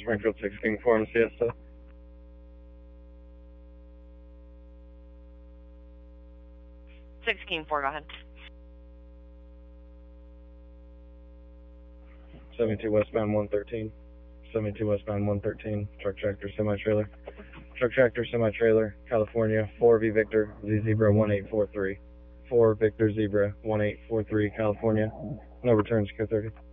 Springfield 16 Forum Siesta. Go ahead. 72 westbound 113. 72 westbound 113. Truck tractor semi-trailer. Truck tractor semi-trailer, California, 4V Victor, Z Zebra 1843. 4 Victor Zebra 1843, California. No returns, Q30.